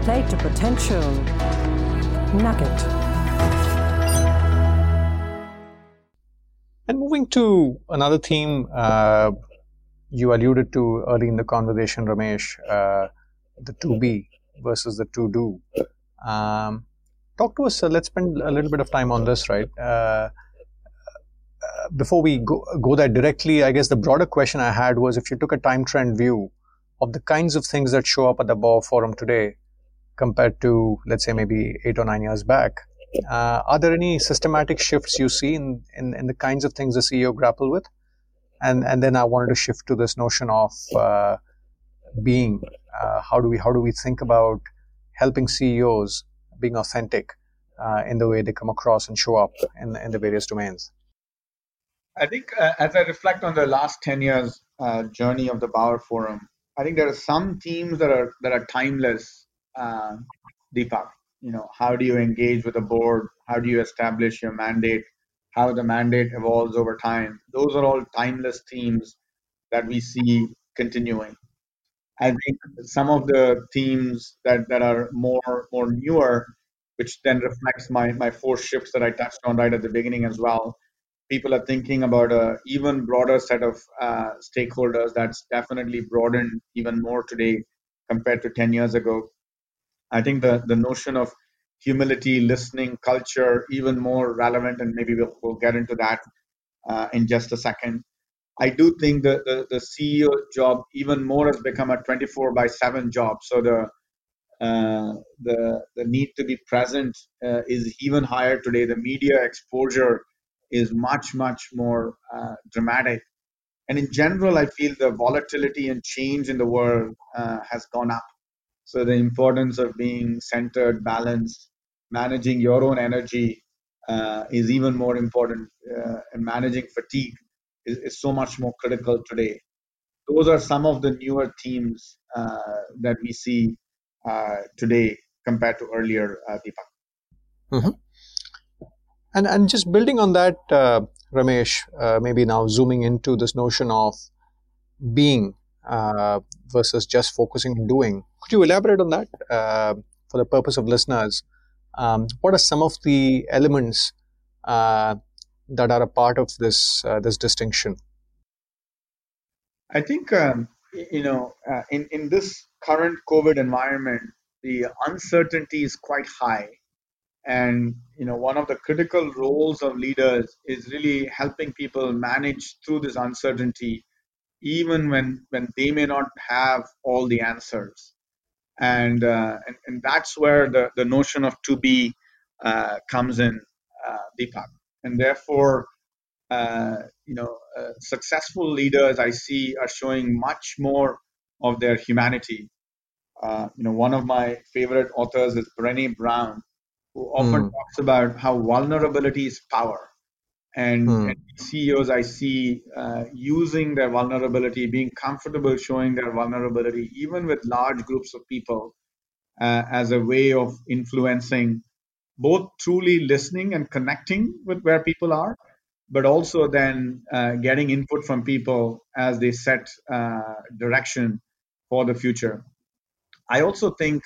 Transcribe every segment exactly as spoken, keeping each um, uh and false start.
Play to potential. Nugget. And moving to another theme uh, you alluded to early in the conversation, Ramesh, uh, the to be versus the to do. Um, talk to us, uh, let's spend a little bit of time on this, right? Uh, before we go, go there directly, I guess the broader question I had was if you took a time trend view of the kinds of things that show up at the Bauer Forum today compared to, let's say, maybe eight or nine years back, uh, are there any systematic shifts you see in, in, in the kinds of things the C E O grapple with? And and then I wanted to shift to this notion of uh, being. Uh, how do we how do we think about helping C E Os being authentic uh, in the way they come across and show up in in the various domains? I think uh, as I reflect on the last ten years uh, journey of the Bauer Forum, I think there are some themes that are that are timeless. Uh, Deepak, you know, how do you engage with the board? How do you establish your mandate? How the mandate evolves over time. Those are all timeless themes that we see continuing. I think some of the themes that, that are more more newer, which then reflects my, my four shifts that I touched on right at the beginning as well. People are thinking about a even broader set of uh, stakeholders that's definitely broadened even more today compared to ten years ago. I think the, the notion of humility, listening, culture, even more relevant, and maybe we'll, we'll get into that uh, in just a second. I do think that the, the C E O job even more has become a twenty-four by seven job. So the uh, the the need to be present uh, is even higher today. The media exposure is much, much more uh, dramatic. And in general, I feel the volatility and change in the world uh, has gone up. So the importance of being centered, balanced, managing your own energy uh, is even more important, uh, and managing fatigue is, is so much more critical today. Those are some of the newer themes uh, that we see uh, today compared to earlier, uh, Deepak. Mm-hmm. And and just building on that, uh, Ramesh, uh, maybe now zooming into this notion of being uh, versus just focusing on doing. Could you elaborate on that uh, for the purpose of listeners? Um, what are some of the elements uh, that are a part of this uh, this distinction? I think um, you know uh, in in this current COVID environment, the uncertainty is quite high. And you know, one of the critical roles of leaders is really helping people manage through this uncertainty, even when when they may not have all the answers. And uh, and, and that's where the, the notion of to be uh, comes in, uh, Deepak. And therefore, uh, you know, uh, successful leaders I see are showing much more of their humanity. Uh, you know, one of my favorite authors is Brené Brown, who often Mm. talks about how vulnerability is power. And, Mm. and C E Os I see uh, using their vulnerability, being comfortable showing their vulnerability, even with large groups of people, uh, as a way of influencing, both truly listening and connecting with where people are, but also then uh, getting input from people as they set uh, direction for the future. I also think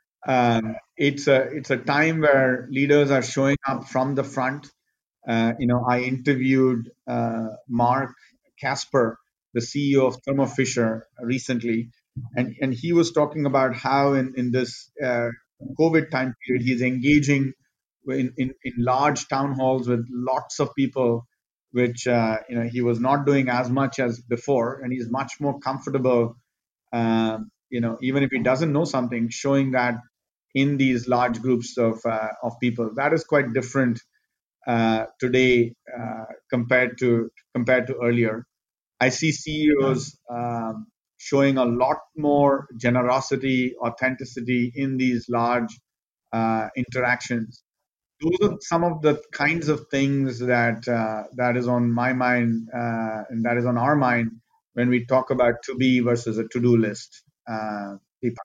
um, it's a it's a time where leaders are showing up from the front. Uh, you know, I interviewed uh, Mark Casper, the C E O of Thermo Fisher, recently, and and he was talking about how in in this uh, COVID time period he's engaging in, in in large town halls with lots of people, which uh, you know he was not doing as much as before, and he's much more comfortable. Um, you know, even if he doesn't know something, showing that in these large groups of uh, of people, that is quite different uh, today uh, compared to compared to earlier. I see C E Os um, showing a lot more generosity, authenticity in these large uh, interactions. Those are some of the kinds of things that uh, that is on my mind uh, and that is on our mind when we talk about to be versus a to do list. Uh,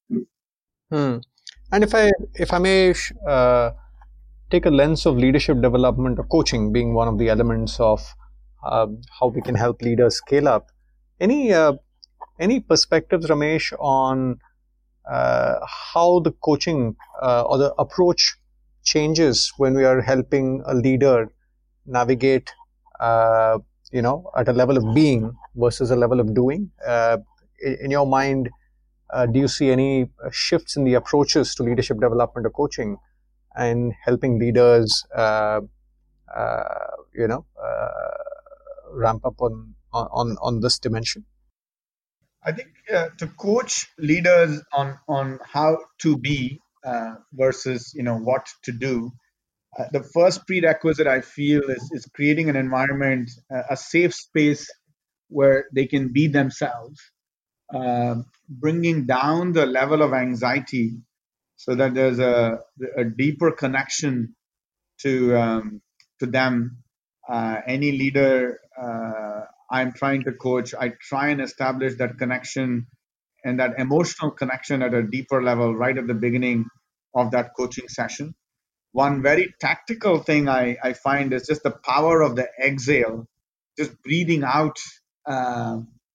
Hmm. And if I if I may uh, take a lens of leadership development or coaching being one of the elements of uh, how we can help leaders scale up, any uh, any perspectives, Ramesh, on uh, how the coaching uh, or the approach changes when we are helping a leader navigate, uh, you know, at a level of being versus a level of doing. Uh, in, in your mind, uh, do you see any shifts in the approaches to leadership development or coaching and helping leaders, uh, uh, you know, uh, ramp up on, on, on this dimension? I think uh, to coach leaders on on how to be uh, versus you know what to do, uh, the first prerequisite I feel is is creating an environment, uh, a safe space where they can be themselves, uh, bringing down the level of anxiety so that there's a a deeper connection to um, to them. Uh, any leader uh, I'm trying to coach, I try and establish that connection and that emotional connection at a deeper level right at the beginning of that coaching session. One very tactical thing I, I find is just the power of the exhale, just breathing out uh,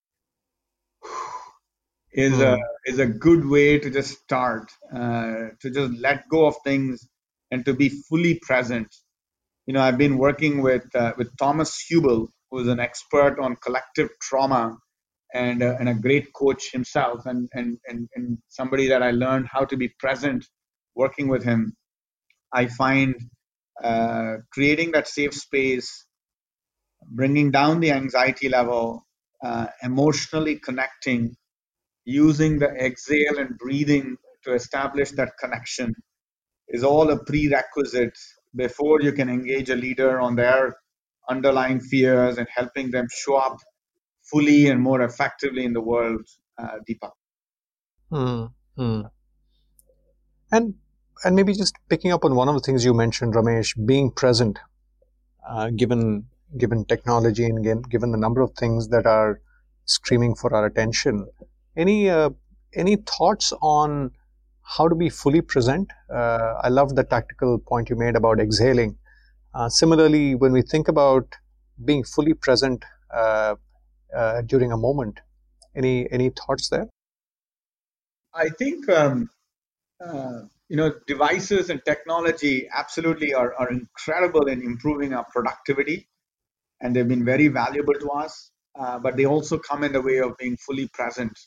is a Hmm. is a good way to just start, uh, to just let go of things and to be fully present. You know, I've been working with uh, with Thomas Hubel, who's an expert on collective trauma and uh, and a great coach himself, and, and and and somebody that I learned how to be present working with him. I find uh, creating that safe space, bringing down the anxiety level, uh, emotionally connecting, using the exhale and breathing to establish that connection is all a prerequisite before you can engage a leader on their underlying fears and helping them show up fully and more effectively in the world, uh, Deepak. Hmm. Hmm. And and maybe just picking up on one of the things you mentioned, Ramesh, being present, uh, given given technology and given, given the number of things that are screaming for our attention. Any uh, any thoughts on how to be fully present? Uh, I love the tactical point you made about exhaling. Uh, similarly, when we think about being fully present uh, uh, during a moment, any any thoughts there? I think um, uh, you know devices and technology absolutely are, are incredible in improving our productivity, and they've been very valuable to us. Uh, but they also come in the way of being fully present,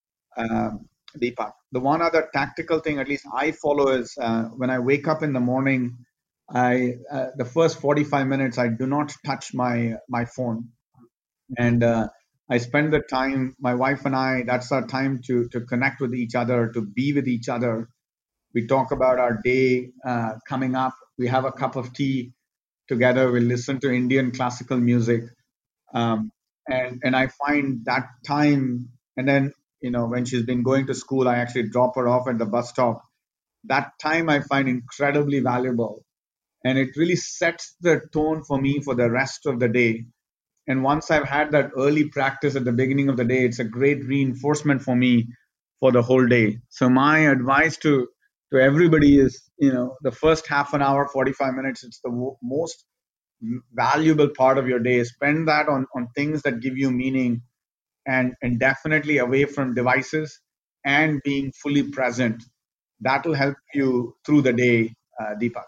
um, Deepak. The one other tactical thing, at least I follow, is uh, when I wake up in the morning, I uh, the first forty-five minutes I do not touch my my phone, and uh, I spend the time. My wife and I, that's our time to to connect with each other, to be with each other. We talk about our day uh, coming up. We have a cup of tea together. We listen to Indian classical music, um, and and I find that time. And then you know when she's been going to school, I actually drop her off at the bus stop. That time I find incredibly valuable, and it really sets the tone for me for the rest of the day. And once I've had that early practice at the beginning of the day, it's a great reinforcement for me for the whole day. So my advice to to everybody is, you know, the first half an hour, forty-five minutes, it's the wo- most valuable part of your day. Spend that on, on things that give you meaning, and, and definitely away from devices and being fully present. That'll help you through the day, uh, Deepak.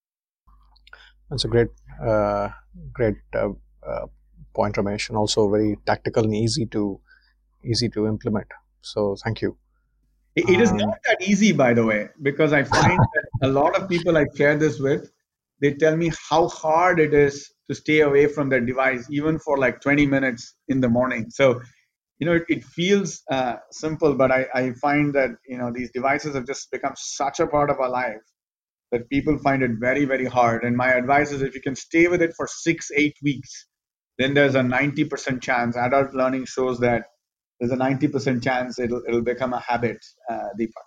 That's a great, uh, great uh, uh, point, Ramesh, and also very tactical and easy to easy to implement. So, thank you. It it is Um, not that easy, by the way, because I find that a lot of people I share this with, they tell me how hard it is to stay away from their device, even for like twenty minutes in the morning. So, you know, it, it feels uh, simple, but I, I find that, you know, these devices have just become such a part of our life that people find it very, very hard. And my advice is if you can stay with it for six, eight weeks, then there's a ninety percent chance. Adult learning shows that there's a ninety percent chance it'll, it'll become a habit, uh, Deepak.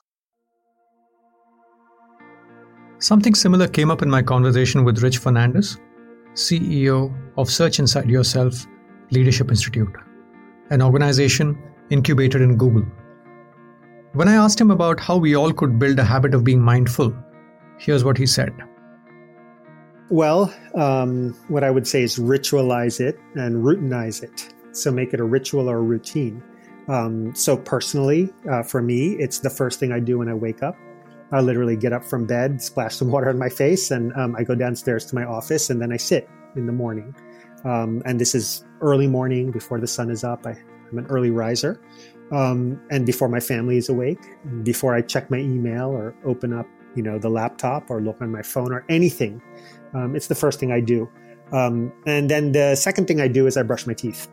Something similar came up in my conversation with Rich Fernandez, C E O of Search Inside Yourself Leadership Institute, an organization incubated in Google. When I asked him about how we all could build a habit of being mindful, here's what he said. Well, um, what I would say is ritualize it and routinize it. So make it a ritual or a routine. Um, so personally, uh, for me, it's the first thing I do when I wake up. I literally get up from bed, splash some water on my face, and um, I go downstairs to my office, and then I sit in the morning. Um, and this is early morning before the sun is up. I, I'm an early riser. Um, and before my family is awake, before I check my email or open up, you know, the laptop or look on my phone or anything, um, it's the first thing I do. Um, and then the second thing I do is I brush my teeth.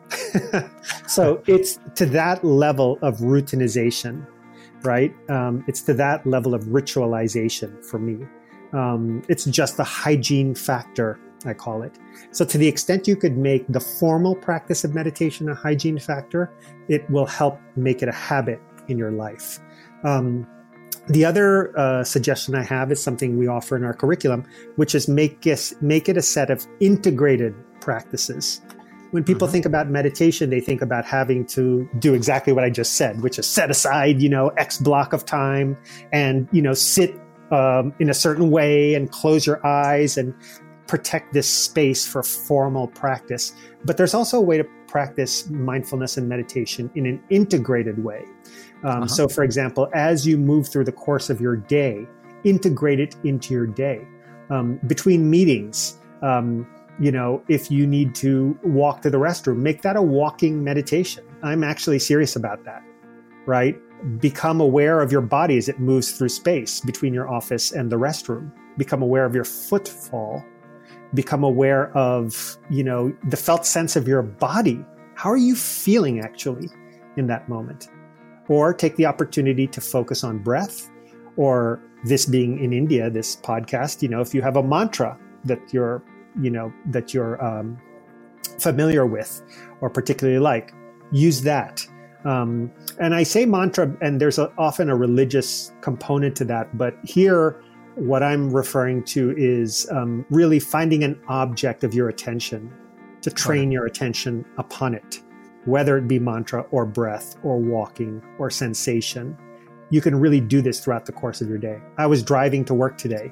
So it's to that level of routinization, right? Um, it's to that level of ritualization for me. Um, it's just the hygiene factor, I call it. So to the extent you could make the formal practice of meditation a hygiene factor, it will help make it a habit in your life. Um, The other uh, suggestion I have is something we offer in our curriculum, which is make it, make it a set of integrated practices. When people mm-hmm. think about meditation, they think about having to do exactly what I just said, which is set aside, you know, X block of time and, you know, sit um, in a certain way and close your eyes and protect this space for formal practice. But there's also a way to practice mindfulness and meditation in an integrated way. Um, uh-huh. So, for example, as you move through the course of your day, integrate it into your day. Um, between meetings, um, you know, if you need to walk to the restroom, make that a walking meditation. I'm actually serious about that, right? Become aware of your body as it moves through space between your office and the restroom. Become aware of your footfall. Become aware of, you know, the felt sense of your body. How are you feeling actually in that moment? Or take the opportunity to focus on breath, or this being in India, this podcast, you know, if you have a mantra that you're, you know, that you're um, familiar with or particularly like, use that. Um, and I say mantra, and there's a, often a religious component to that, but here, what I'm referring to is um, really finding an object of your attention to train your attention upon it, whether it be mantra or breath or walking or sensation. You can really do this throughout the course of your day. I was driving to work today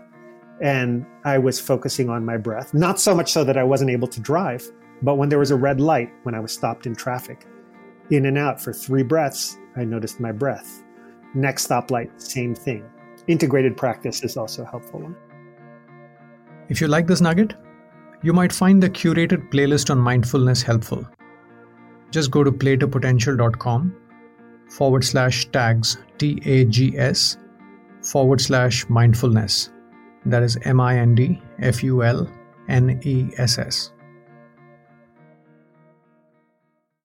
and I was focusing on my breath, not so much so that I wasn't able to drive, but when there was a red light, when I was stopped in traffic, in and out for three breaths, I noticed my breath. Next stoplight, same thing. Integrated practice is also a helpful one. If you like this nugget, you might find the curated playlist on mindfulness helpful. Just go to playtopotential.com forward slash tags, T A G S, forward slash mindfulness. That is M I N D F U L N E S S.